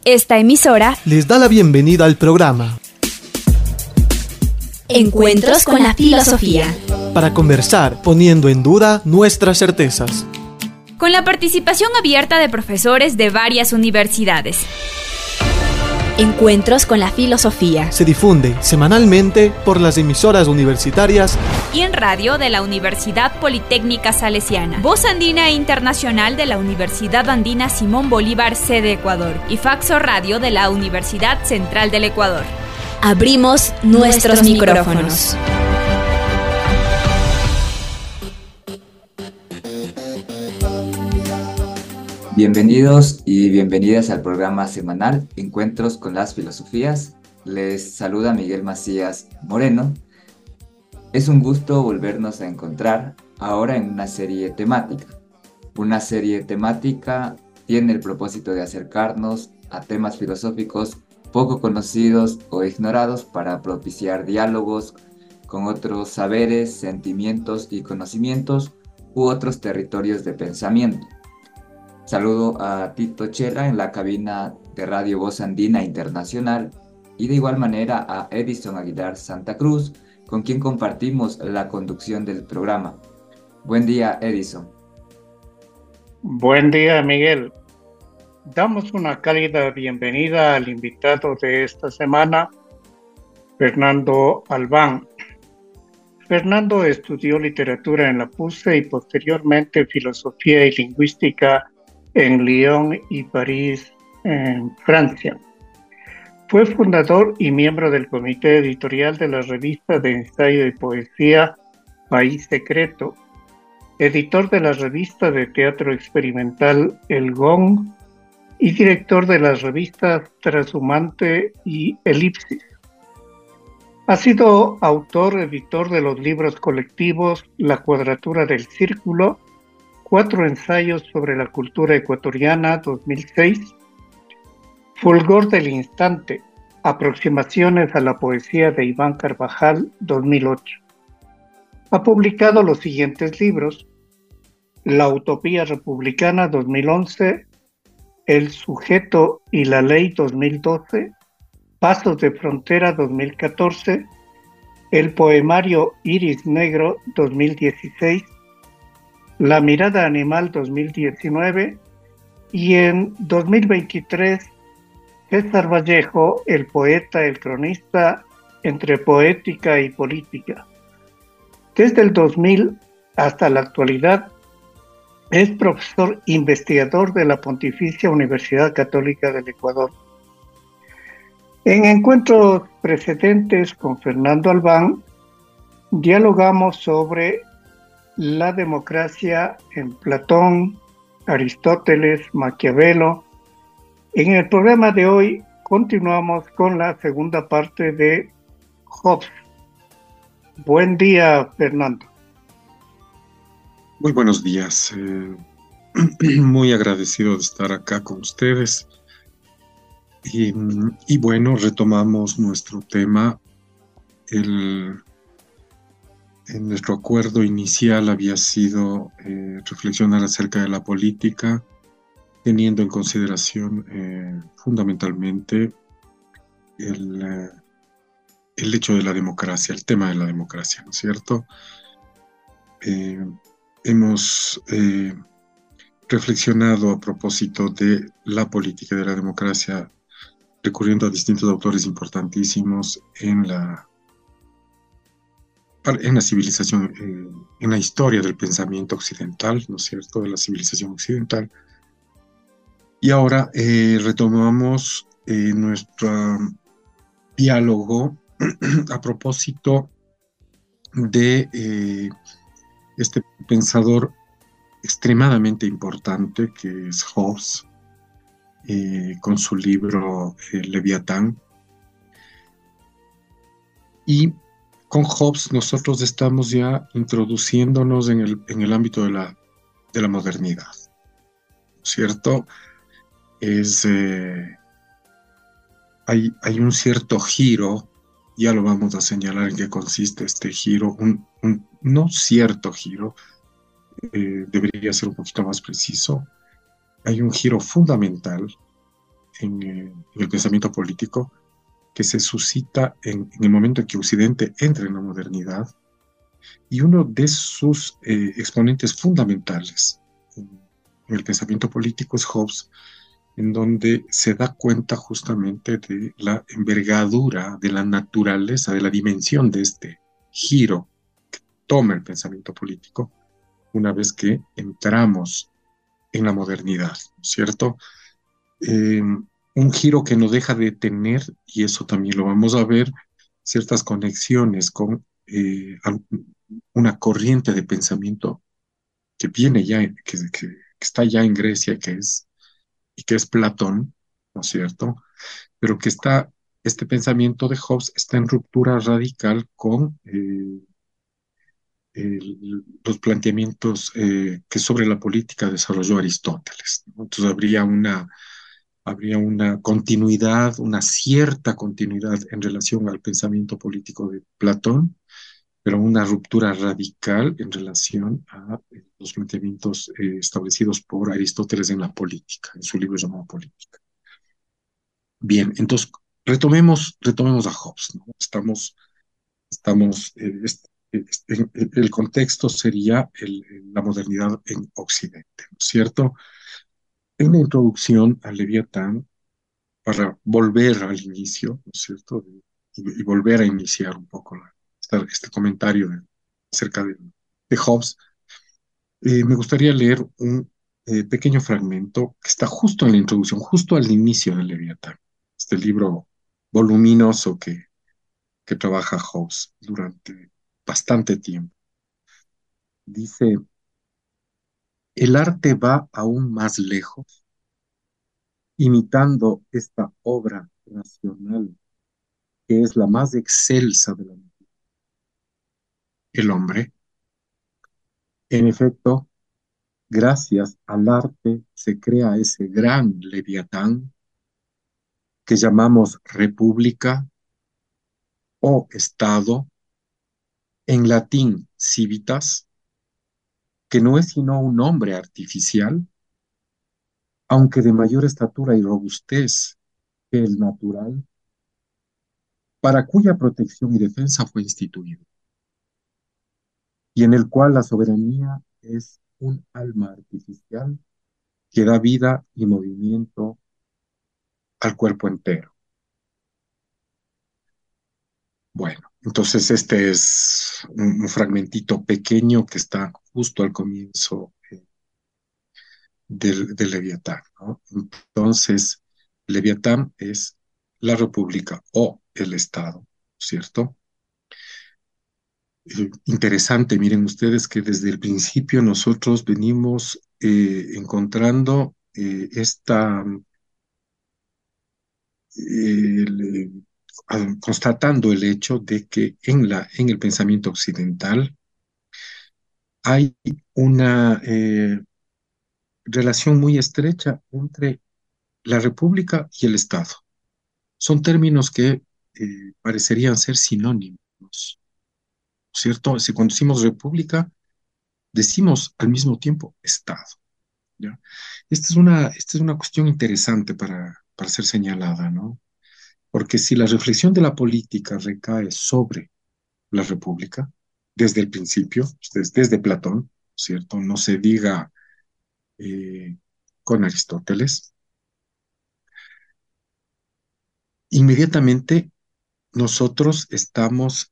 Esta emisora les da la bienvenida al programa Encuentros con la Filosofía, para conversar poniendo en duda nuestras certezas, con la participación abierta de profesores de varias universidades. Encuentros con la Filosofía se difunde semanalmente por las emisoras universitarias y en radio de la Universidad Politécnica Salesiana, Voz Andina Internacional de la Universidad Andina Simón Bolívar, sede Ecuador, y Faxo Radio de la Universidad Central del Ecuador. Abrimos nuestros micrófonos. Bienvenidos y bienvenidas al programa semanal Encuentros con las Filosofías. Les saluda Miguel Macías Moreno. Es un gusto volvernos a encontrar ahora en una serie temática. Una serie temática tiene el propósito de acercarnos a temas filosóficos poco conocidos o ignorados para propiciar diálogos con otros saberes, sentimientos y conocimientos u otros territorios de pensamiento. Saludo a Tito Chela en la cabina de Radio Voz Andina Internacional y de igual manera a Edison Aguilar Santa Cruz, con quien compartimos la conducción del programa. Buen día, Edison. Buen día, Miguel. Damos una cálida bienvenida al invitado de esta semana, Fernando Albán. Fernando estudió literatura en la PUCE y posteriormente filosofía y lingüística en Lyon y París, en Francia. Fue fundador y miembro del comité editorial de la revista de ensayo y poesía País Secreto, editor de la revista de teatro experimental El Gong y director de las revistas Trashumante y Elipsis. Ha sido editor de los libros colectivos La Cuadratura del Círculo, 4 ensayos sobre la cultura ecuatoriana, 2006, Fulgor del Instante, aproximaciones a la poesía de Iván Carvajal, 2008. Ha publicado los siguientes libros: La Utopía Republicana, 2011, El Sujeto y la Ley, 2012, Pasos de Frontera, 2014, El Poemario Iris Negro, 2016, La Mirada Animal, 2019, y en 2023, César Vallejo, el poeta, el cronista, entre poética y política. Desde el 2000 hasta la actualidad, es profesor investigador de la Pontificia Universidad Católica del Ecuador. En encuentros precedentes con Fernando Albán, dialogamos sobre la democracia en Platón, Aristóteles, Maquiavelo. En el programa de hoy continuamos con la segunda parte de Hobbes. Buen día, Fernando. Muy buenos días. Muy agradecido de estar acá con ustedes. Y bueno, retomamos nuestro tema. En nuestro acuerdo inicial había sido reflexionar acerca de la política, teniendo en consideración fundamentalmente el hecho de la democracia, el tema de la democracia, ¿no es cierto? Hemos reflexionado a propósito de la política y de la democracia, recurriendo a distintos autores importantísimos en la civilización, en la historia del pensamiento occidental, ¿no es cierto?, de la civilización occidental. Y ahora retomamos nuestro diálogo a propósito de este pensador extremadamente importante que es Hobbes, con su libro Leviatán. Y con Hobbes nosotros estamos ya introduciéndonos en el ámbito de la modernidad, ¿cierto? Hay un cierto giro, ya lo vamos a señalar en qué consiste este giro, no cierto giro, debería ser un poquito más preciso. Hay un giro fundamental en el pensamiento político que se suscita en el momento en que Occidente entra en la modernidad, y uno de sus exponentes fundamentales en el pensamiento político es Hobbes, en donde se da cuenta justamente de la envergadura, de la naturaleza, de la dimensión de este giro que toma el pensamiento político una vez que entramos en la modernidad, ¿cierto? Un giro que no deja de tener, y eso también lo vamos a ver, ciertas conexiones con una corriente de pensamiento que viene ya, que está ya en Grecia, y que es Platón, ¿no es cierto? Pero que este pensamiento de Hobbes está en ruptura radical con los planteamientos que sobre la política desarrolló Aristóteles, ¿no? Entonces habría una continuidad, una cierta continuidad en relación al pensamiento político de Platón, pero una ruptura radical en relación a los planteamientos establecidos por Aristóteles en la política, en su libro llamado Política. Bien, entonces retomemos a Hobbes, ¿no? El contexto sería la modernidad en Occidente, ¿no es cierto? En la introducción al Leviatán, para volver al inicio, ¿no es cierto? Y volver a iniciar un poco este comentario acerca de Hobbes, me gustaría leer un pequeño fragmento que está justo en la introducción, justo al inicio del Leviatán, este libro voluminoso que trabaja Hobbes durante bastante tiempo. Dice, el arte va aún más lejos, imitando esta obra racional que es la más excelsa de la naturaleza. El hombre, en efecto, gracias al arte se crea ese gran Leviatán que llamamos república o Estado, en latín civitas, que no es sino un nombre artificial, aunque de mayor estatura y robustez que el natural, para cuya protección y defensa fue instituido, y en el cual la soberanía es un alma artificial que da vida y movimiento al cuerpo entero. Bueno, entonces este es un fragmentito pequeño que está justo al comienzo del Leviatán, ¿no? Entonces, Leviatán es la república o el Estado, ¿cierto? Interesante, miren ustedes que desde el principio nosotros venimos encontrando constatando el hecho de que en el pensamiento occidental hay una relación muy estrecha entre la república y el Estado. Son términos que parecerían ser sinónimos, ¿cierto? Si cuando decimos república, decimos al mismo tiempo Estado, ¿ya? Esta es una cuestión interesante para ser señalada, ¿no? Porque si la reflexión de la política recae sobre la república, desde el principio, desde Platón, ¿cierto? No se diga con Aristóteles, inmediatamente nosotros estamos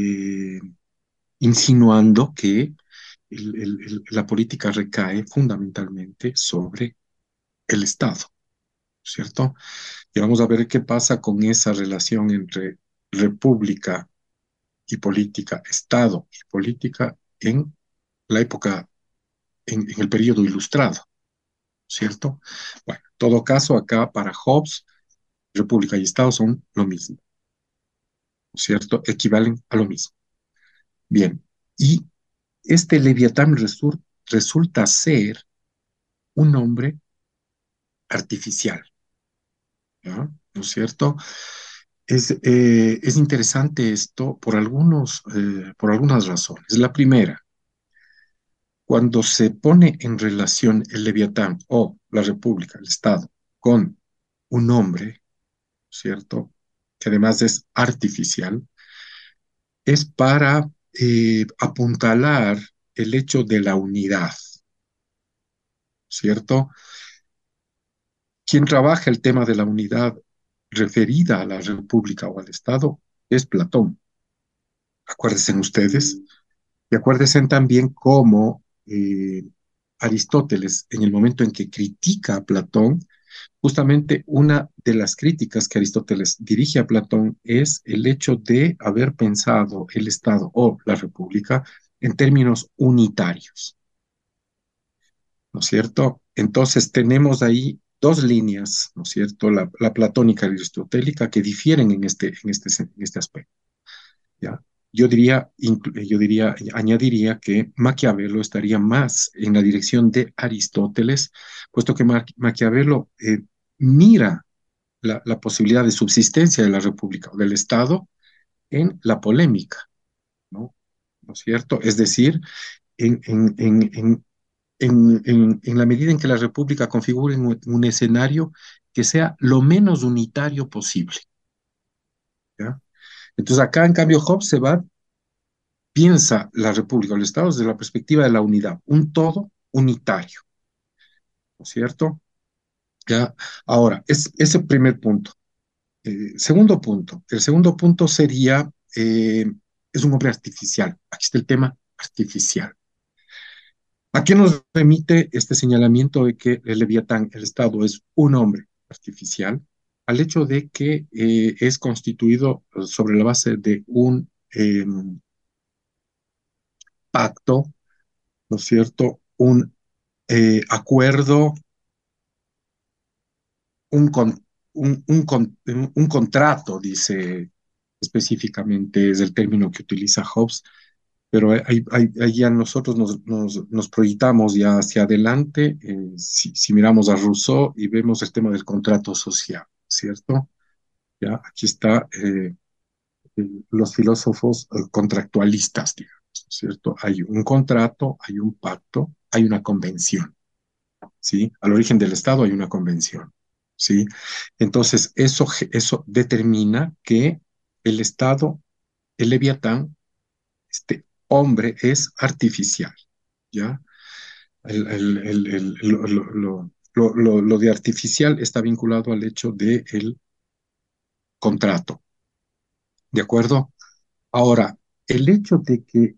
insinuando que la política recae fundamentalmente sobre el Estado, ¿cierto? Y vamos a ver qué pasa con esa relación entre república y política, Estado y política en la época, en el periodo ilustrado, ¿cierto? Bueno, en todo caso, acá para Hobbes, república y Estado son lo mismo, ¿cierto? Equivalen a lo mismo. Bien, y este Leviatán resulta ser un hombre artificial, ¿ya? ¿No es cierto? Es interesante esto por algunas razones. La primera, cuando se pone en relación el Leviatán o la República, el Estado, con un hombre, ¿cierto? Que además es artificial, es para apuntalar el hecho de la unidad, ¿cierto? Quien trabaja el tema de la unidad referida a la República o al Estado es Platón. Acuérdense ustedes, y acuérdense también cómo Aristóteles, en el momento en que critica a Platón, justamente una de las críticas que Aristóteles dirige a Platón es el hecho de haber pensado el Estado o la República en términos unitarios, ¿no es cierto? Entonces tenemos ahí dos líneas, ¿no es cierto? La platónica y la aristotélica que difieren en este aspecto, ¿ya? Añadiría que Maquiavelo estaría más en la dirección de Aristóteles, puesto que Maquiavelo mira la posibilidad de subsistencia de la República o del Estado en la polémica, ¿no? ¿No es cierto? Es decir, en, en, en, en, en la medida en que la República configure un escenario que sea lo menos unitario posible, ¿ya? Entonces acá, en cambio, Hobbes piensa la República o el Estado desde la perspectiva de la unidad, un todo unitario, ¿no es cierto? ¿Ya? Ahora, es ese primer punto. Segundo punto. El segundo punto sería, es un hombre artificial. Aquí está el tema artificial. ¿A qué nos remite este señalamiento de que el Leviatán, el Estado, es un hombre artificial? Al hecho de que es constituido sobre la base de un pacto, ¿no es cierto? Un acuerdo, un, con- un contrato, dice específicamente, es el término que utiliza Hobbes, pero ahí ya nosotros nos proyectamos ya hacia adelante, si miramos a Rousseau y vemos el tema del contrato social, ¿cierto? Ya, aquí está los filósofos contractualistas, digamos, ¿cierto? Hay un contrato, hay un pacto, hay una convención. ¿Sí? Al origen del Estado hay una convención, ¿sí? Entonces, eso determina que el Estado, el Leviatán, este hombre es artificial, ¿ya? Lo de artificial está vinculado al hecho del contrato, ¿de acuerdo? Ahora, el hecho de que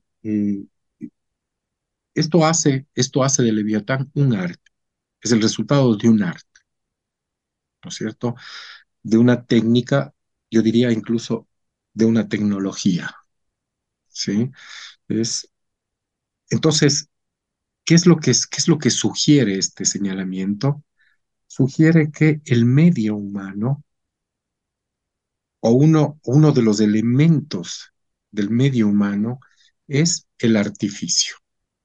esto hace de Leviatán un arte, es el resultado de un arte, ¿no es cierto? De una técnica, yo diría incluso de una tecnología, ¿sí? Es, entonces, ¿qué es lo que sugiere este señalamiento? Sugiere que el medio humano o uno de los elementos del medio humano es el artificio,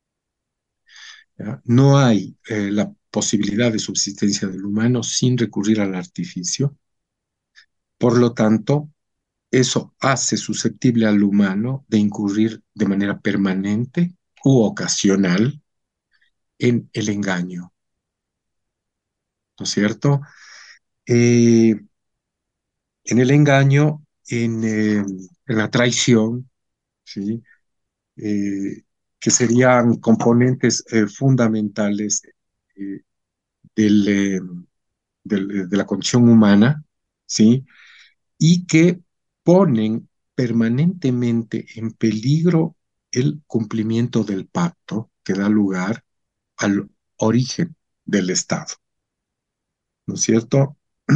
¿ya? No hay la posibilidad de subsistencia del humano sin recurrir al artificio. Por lo tanto, eso hace susceptible al humano de incurrir de manera permanente u ocasional en el engaño, ¿no es cierto? Eh, en el engaño, en la traición, ¿sí? Eh, que serían componentes fundamentales eh, del, eh, de la condición humana, ¿sí? Y que ponen permanentemente en peligro el cumplimiento del pacto que da lugar al origen del Estado, ¿no es cierto?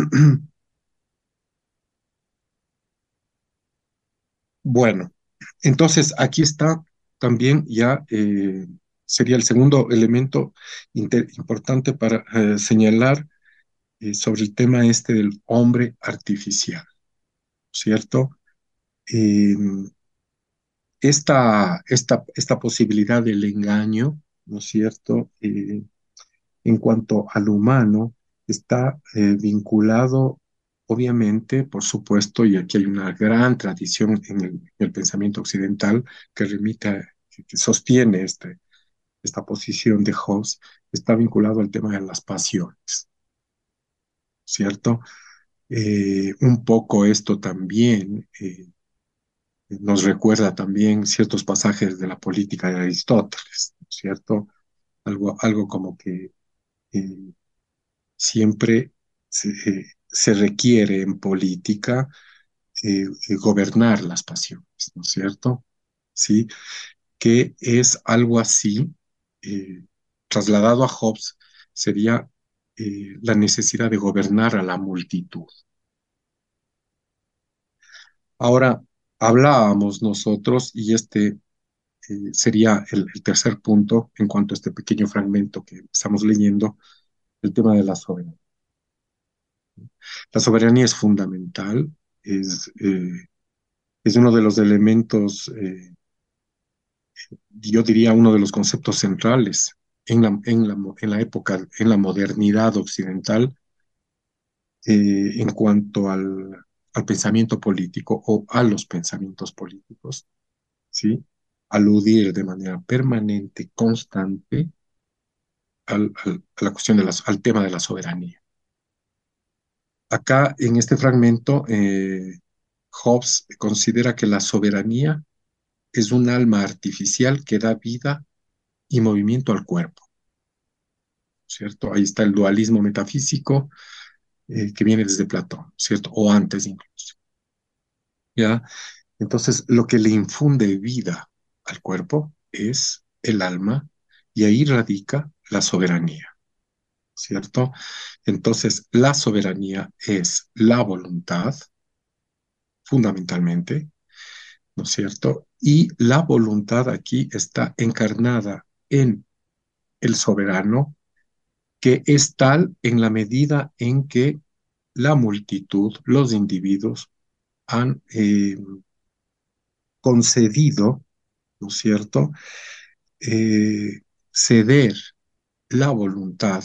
Bueno, entonces aquí está también ya, sería el segundo elemento importante para señalar sobre el tema este del hombre artificial, ¿cierto? Eh, esta posibilidad del engaño, ¿no es cierto? En cuanto al humano, está vinculado, obviamente, por supuesto, y aquí hay una gran tradición en el pensamiento occidental que que sostiene esta posición de Hobbes, está vinculado al tema de las pasiones, ¿cierto? Un poco esto también nos recuerda también ciertos pasajes de la política de Aristóteles, ¿cierto? Algo como que eh, siempre se requiere en política gobernar las pasiones, ¿no es cierto? Sí, que es algo así, trasladado a Hobbes, sería la necesidad de gobernar a la multitud. Ahora, hablábamos nosotros, y este sería el tercer punto en cuanto a este pequeño fragmento que estamos leyendo, el tema de la soberanía. La soberanía es fundamental, es, eh, es uno de los elementos, yo diría uno de los conceptos centrales en la época, en la modernidad occidental, en cuanto al pensamiento político o a los pensamientos políticos, ¿sí? Aludir de manera permanente, constante, a la cuestión al tema de la soberanía. Acá, en este fragmento, Hobbes considera que la soberanía es un alma artificial que da vida y movimiento al cuerpo, ¿cierto? Ahí está el dualismo metafísico que viene desde Platón, ¿cierto? O antes incluso, ¿ya? Entonces, lo que le infunde vida al cuerpo es el alma y ahí radica la soberanía, ¿cierto? Entonces, la soberanía es la voluntad, fundamentalmente, ¿no es cierto? Y la voluntad aquí está encarnada en el soberano, que es tal en la medida en que la multitud, los individuos, han concedido, ¿no es cierto?, eh, ceder la voluntad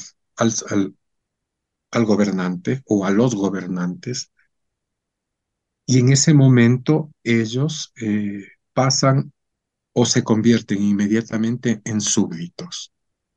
al gobernante o a los gobernantes, y en ese momento ellos pasan o se convierten inmediatamente en súbditos.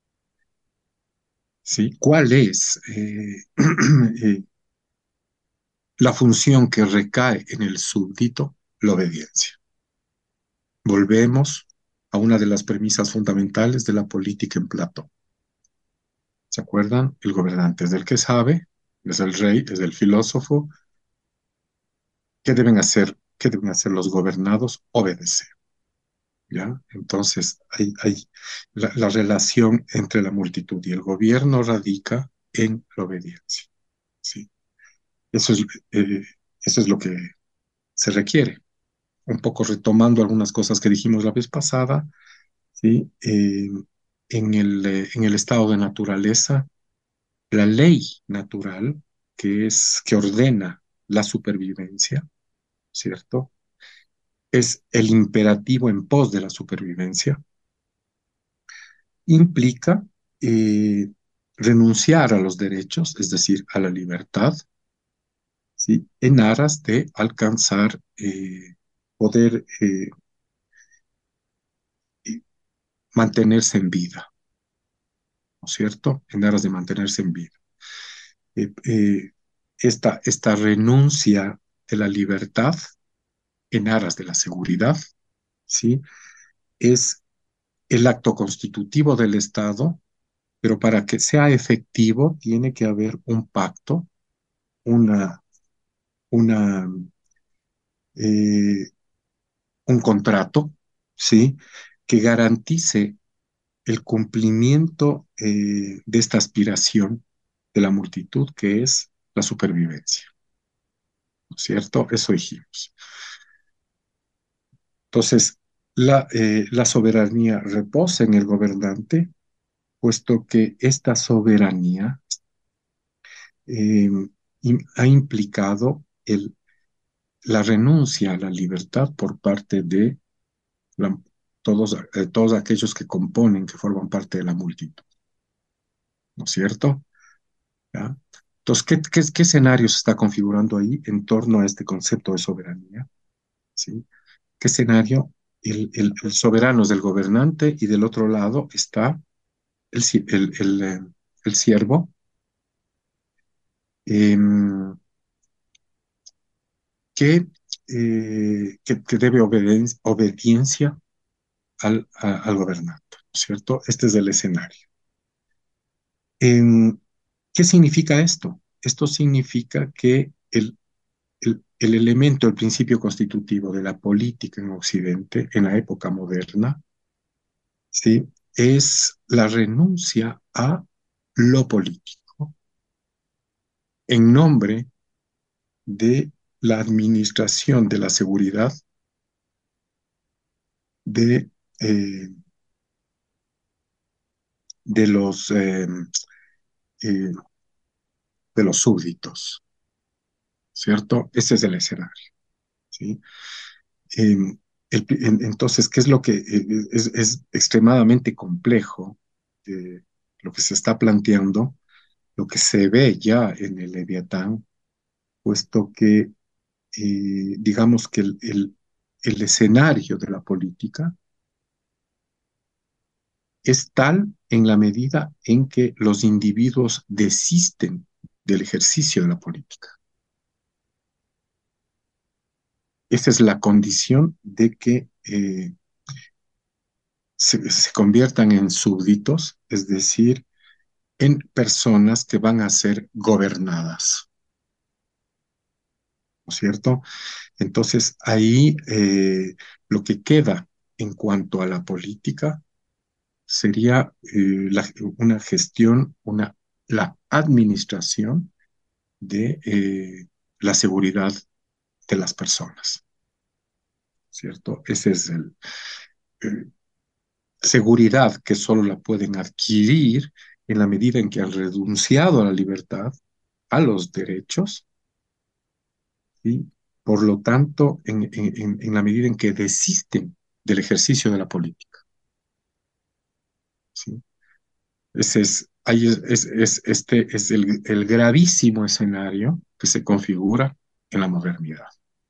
¿Sí? ¿Cuál es eh, la función que recae en el súbdito? La obediencia. Volvemos a una de las premisas fundamentales de la política en Platón. ¿Se acuerdan? El gobernante es el que sabe, es el rey, es el filósofo. ¿Qué deben hacer? ¿Qué deben hacer los gobernados? Obedecer. ¿Ya? Entonces, la relación entre la multitud y el gobierno radica en la obediencia. ¿Sí? Eso es, eh, eso es lo que se requiere. Un poco retomando algunas cosas que dijimos la vez pasada, ¿sí? En el estado de naturaleza, la ley natural, que ordena la supervivencia, ¿cierto? Es el imperativo en pos de la supervivencia, implica eh, renunciar a los derechos, es decir, a la libertad, ¿sí? En aras de alcanzar poder mantenerse en vida, ¿no es cierto? En aras de mantenerse en vida. Eh, eh, esta renuncia de la libertad en aras de la seguridad, ¿sí? Es el acto constitutivo del Estado, pero para que sea efectivo tiene que haber un pacto, una, una, eh, un contrato, ¿sí? Que garantice el cumplimiento de esta aspiración de la multitud, que es la supervivencia, ¿no es cierto? Eso dijimos. Entonces, la soberanía reposa en el gobernante, puesto que esta soberanía eh, ha implicado la renuncia a la libertad por parte de la- todos aquellos que componen, que forman parte de la multitud, ¿no es cierto? ¿Ya? Entonces, ¿qué escenario se está configurando ahí en torno a este concepto de soberanía? ¿Sí? ¿Qué escenario? El soberano es del gobernante y del otro lado está el siervo, em, que debe obediencia al gobernante, ¿no es cierto? Este es el escenario. Em, ¿Qué significa esto? Esto significa que el elemento, el principio constitutivo de la política en Occidente, en la época moderna, ¿sí? Es la renuncia a lo político en nombre de la administración de la seguridad de, eh, de los, eh, eh, de los súbditos, ¿cierto? Ese es el escenario, ¿sí? Eh, entonces, ¿qué es lo que es extremadamente complejo? Lo que se está planteando, lo que se ve ya en el Leviatán, puesto que digamos que el escenario de la política es tal en la medida en que los individuos desisten del ejercicio de la política. Esa es la condición de que se conviertan en súbditos, es decir, en personas que van a ser gobernadas, ¿no es cierto? Entonces, ahí lo que queda en cuanto a la política sería una gestión, la administración de la seguridad de las personas, ¿cierto? Ese es eh, seguridad que solo la pueden adquirir en la medida en que han renunciado a la libertad, a los derechos, y por lo tanto, en la medida en que desisten del ejercicio de la política, ¿sí? Este es el gravísimo escenario que se configura en la modernidad.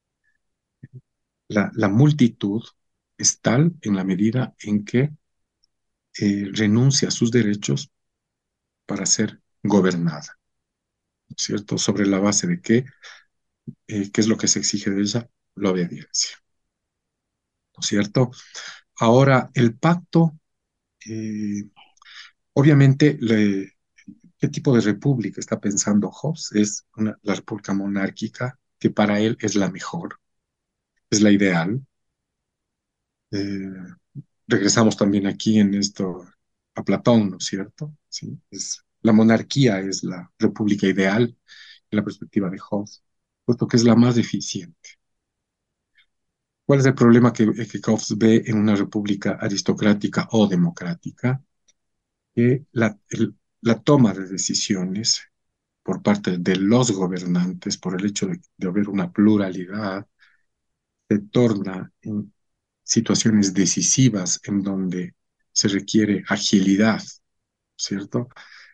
La multitud es tal en la medida en que renuncia a sus derechos para ser gobernada, ¿no es cierto? Sobre la base de qué es lo que se exige de ella, la obediencia, ¿no es cierto? Ahora, el pacto, eh, obviamente, ¿qué tipo de república está pensando Hobbes? Es la república monárquica, que para él es la mejor, es la ideal. Eh, Regresamos también aquí en esto a Platón, ¿no es cierto? Sí, la monarquía es la república ideal en la perspectiva de Hobbes, puesto que es la más eficiente. ¿Cuál es el problema que Hobbes ve en una república aristocrática o democrática? Que la toma de decisiones por parte de los gobernantes, por el hecho de haber una pluralidad, se torna en situaciones decisivas en donde se requiere agilidad, ¿cierto?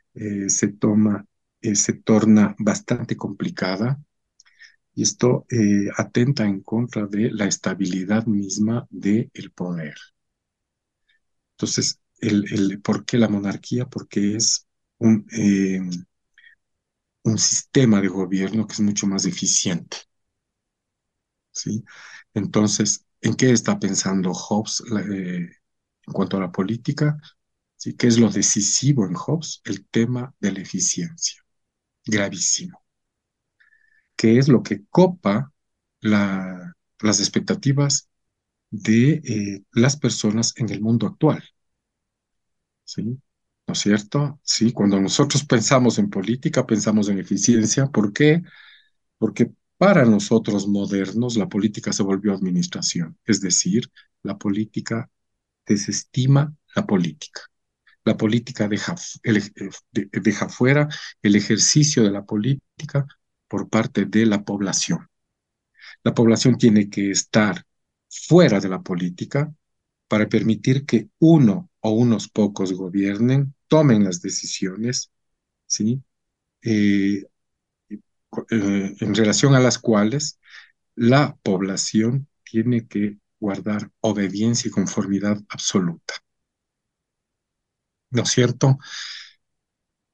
Se torna bastante complicada y esto atenta en contra de la estabilidad misma del poder. Entonces, ¿por qué la monarquía? Porque es un, eh, un sistema de gobierno que es mucho más eficiente, ¿sí? Entonces, ¿en qué está pensando Hobbes en cuanto a la política? ¿Sí? ¿Qué es lo decisivo en Hobbes? El tema de la eficiencia, gravísimo. ¿Qué es lo que copa las expectativas de las personas en el mundo actual? ¿Sí? ¿No es cierto? Sí, cuando nosotros pensamos en política, pensamos en eficiencia. ¿Por qué? Porque para nosotros modernos la política se volvió administración, es decir, la política desestima la política. La política deja fuera el ejercicio de la política por parte de la población. La población tiene que estar fuera de la política para permitir que uno o unos pocos gobiernen, tomen las decisiones, ¿sí? Eh, en relación a las cuales la población tiene que guardar obediencia y conformidad absoluta, ¿no es cierto?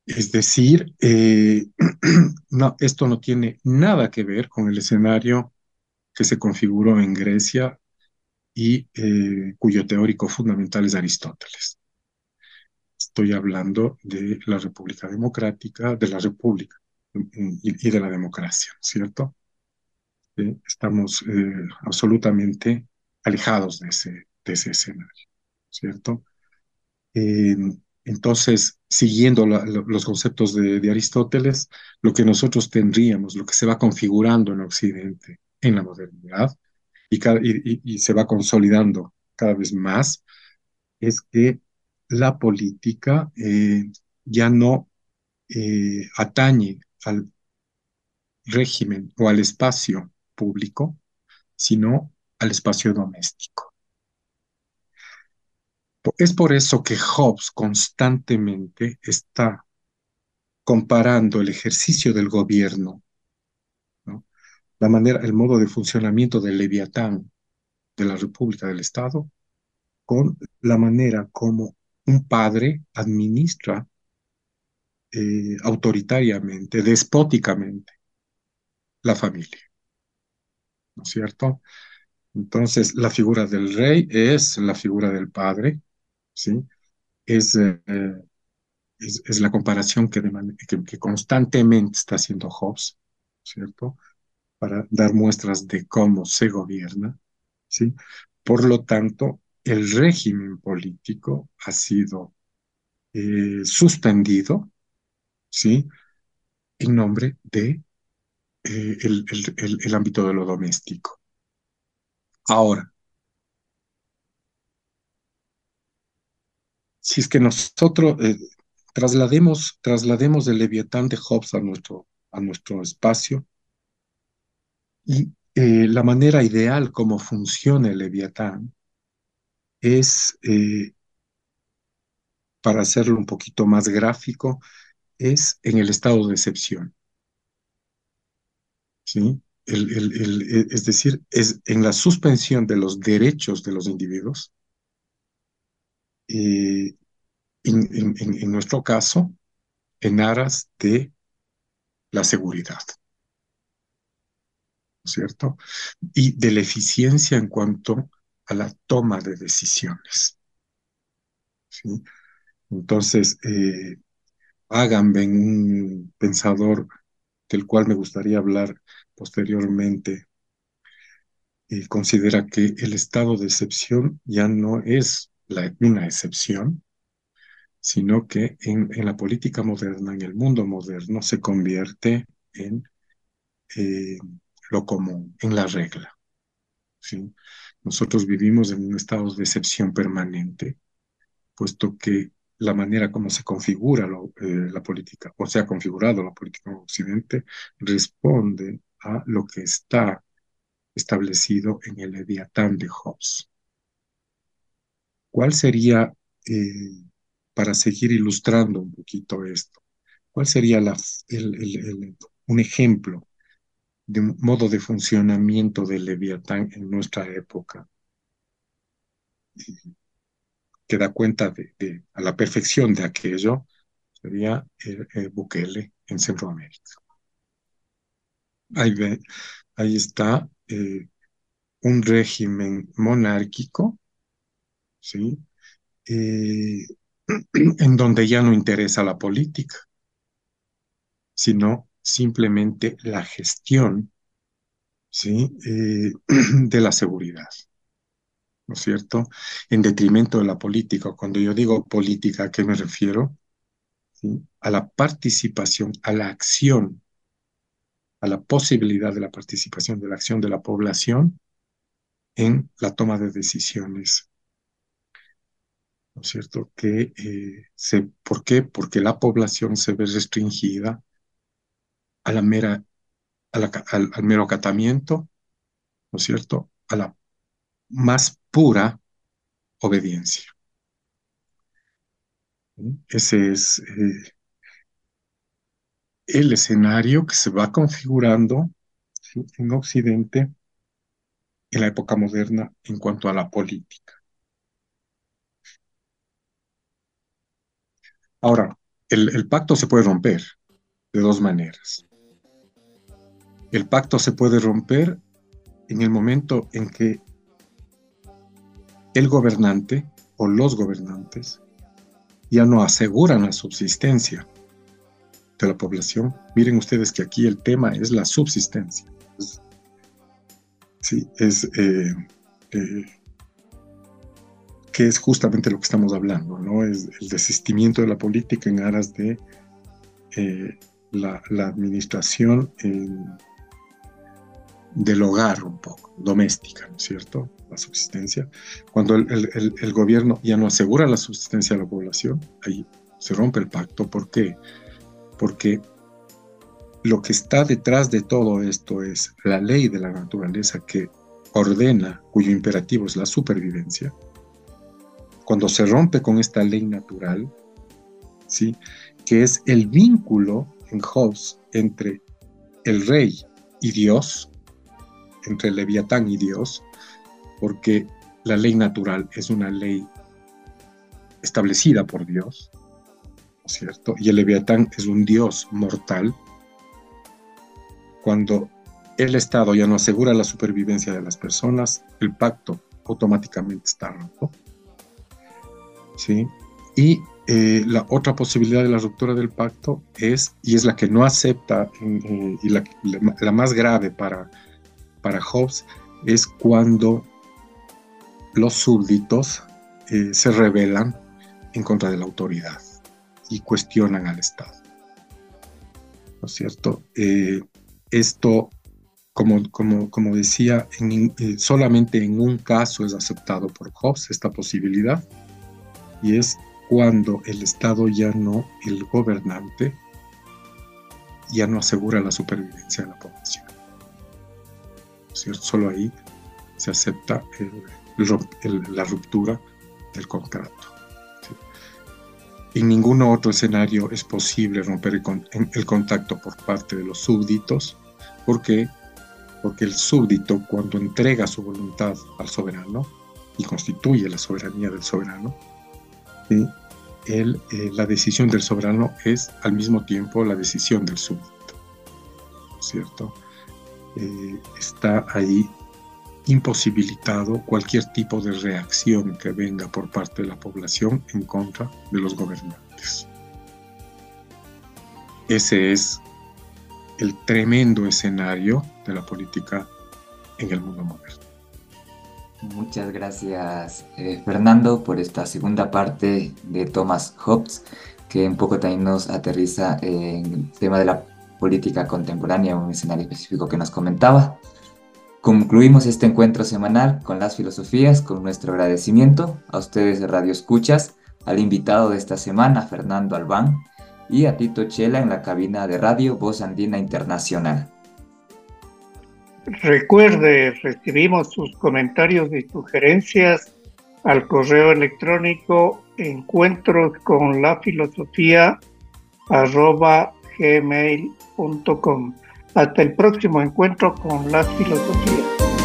Es decir, no, esto no tiene nada que ver con el escenario que se configuró en Grecia y cuyo teórico fundamental es Aristóteles. Estoy hablando de la República Democrática, de la República y de la democracia, ¿cierto? Estamos absolutamente alejados de ese escenario, ¿cierto? Eh, entonces, siguiendo los conceptos de Aristóteles, lo que nosotros tendríamos, lo que se va configurando en Occidente en la modernidad y se va consolidando cada vez más, es que la política ya no atañe al régimen o al espacio público, sino al espacio doméstico. Es por eso que Hobbes constantemente está comparando el ejercicio del gobierno, ¿no? La manera, el modo de funcionamiento del Leviatán de la República del Estado con la manera como un padre administra autoritariamente, despóticamente la familia, ¿no es cierto? Entonces, la figura del rey es la figura del padre, ¿sí? Es, eh, es la comparación que constantemente está haciendo Hobbes, ¿cierto? Para dar muestras de cómo se gobierna, ¿sí? Por lo tanto, el régimen político ha sido suspendido, ¿sí? En nombre de el ámbito de lo doméstico. Ahora, si es que nosotros traslademos el Leviatán de Hobbes a nuestro espacio y la manera ideal como funciona el Leviatán es, para hacerlo un poquito más gráfico, es en el estado de excepción, ¿sí? Es decir, es en la suspensión de los derechos de los individuos, eh, en nuestro caso, en aras de la seguridad, ¿no es cierto? Y de la eficiencia en cuanto a la toma de decisiones, ¿sí? Entonces, Agamben, un pensador del cual me gustaría hablar posteriormente, considera que el estado de excepción ya no es una excepción, sino que en la política moderna, en el mundo moderno, se convierte en eh, lo común, en la regla, ¿sí? Nosotros vivimos en un estado de excepción permanente, puesto que la manera como se configura la política, o se ha configurado la política en Occidente, responde a lo que está establecido en el Leviatán de Hobbes. ¿Cuál sería, eh, para seguir ilustrando un poquito esto, cuál sería un ejemplo de un modo de funcionamiento del Leviatán en nuestra época, que da cuenta a la perfección de aquello? Sería Bukele en Centroamérica. Ahí, ahí está un régimen monárquico, ¿sí? Eh, en donde ya no interesa la política, sino simplemente la gestión, ¿sí? De la seguridad, ¿no es cierto? En detrimento de la política. Cuando yo digo política, ¿a qué me refiero? ¿Sí? A la participación, a la acción, a la posibilidad de la participación de la acción de la población en la toma de decisiones, ¿no es cierto? ¿Por qué? Porque la población se ve restringida a la mera, al mero acatamiento, ¿no es cierto? A la más pura obediencia. ¿Sí? Ese es el escenario que se va configurando, ¿sí?, en Occidente en la época moderna en cuanto a la política. Ahora, el pacto se puede romper de dos maneras. El pacto se puede romper en el momento en que el gobernante o los gobernantes ya no aseguran la subsistencia de la población. Miren ustedes que aquí el tema es la subsistencia. Que es justamente lo que estamos hablando, ¿no? Es el desistimiento de la política en aras de la administración del hogar un poco, doméstica, ¿no es cierto? La subsistencia. Cuando el gobierno ya no asegura la subsistencia de la población, ahí se rompe el pacto. ¿Por qué? Porque lo que está detrás de todo esto es la ley de la naturaleza que ordena, cuyo imperativo es la supervivencia. Cuando se rompe con esta ley natural, ¿sí?, que es el vínculo en Hobbes entre el rey y Dios, entre el Leviatán y Dios, porque la ley natural es una ley establecida por Dios, ¿no es cierto? Y el Leviatán es un Dios mortal. Cuando el Estado ya no asegura la supervivencia de las personas, el pacto automáticamente está roto, ¿sí? Y la otra posibilidad de la ruptura del pacto es, y es la que no acepta, y la más grave para Hobbes, es cuando los súbditos se rebelan en contra de la autoridad y cuestionan al Estado, ¿no es cierto? Esto, como decía, solamente en un caso es aceptado por Hobbes esta posibilidad, y es cuando el Estado el gobernante, ya no asegura la supervivencia de la población, ¿no es cierto? Solo ahí se acepta la ruptura del contrato, ¿sí? En ningún otro escenario es posible romper el contacto por parte de los súbditos. ¿Por qué? Porque el súbdito, cuando entrega su voluntad al soberano y constituye la soberanía del soberano, ¿sí?, la decisión del soberano es al mismo tiempo la decisión del súbdito, ¿no es cierto? Está ahí imposibilitado cualquier tipo de reacción que venga por parte de la población en contra de los gobernantes. Ese es el tremendo escenario de la política en el mundo moderno. Muchas gracias, Fernando, por esta segunda parte de Thomas Hobbes, que un poco también nos aterriza en el tema de la política contemporánea, un escenario específico que nos comentaba. Concluimos este encuentro semanal con las filosofías, con nuestro agradecimiento a ustedes de Radio Escuchas, al invitado de esta semana, Fernando Albán, y a Tito Chela en la cabina de radio Voz Andina Internacional. Recuerde, recibimos sus comentarios y sugerencias al correo electrónico encuentrosconlafilosofía@gmail.com. Hasta el próximo encuentro con las filosofías.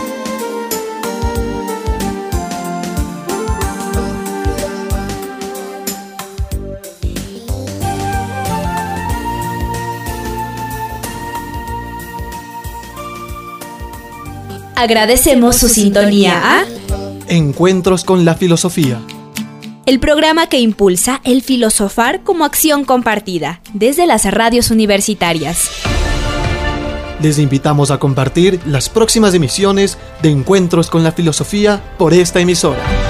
Agradecemos su sintonía a Encuentros con la filosofía, el programa que impulsa el filosofar como acción compartida desde las radios universitarias. Les invitamos a compartir las próximas emisiones de Encuentros con la filosofía por esta emisora.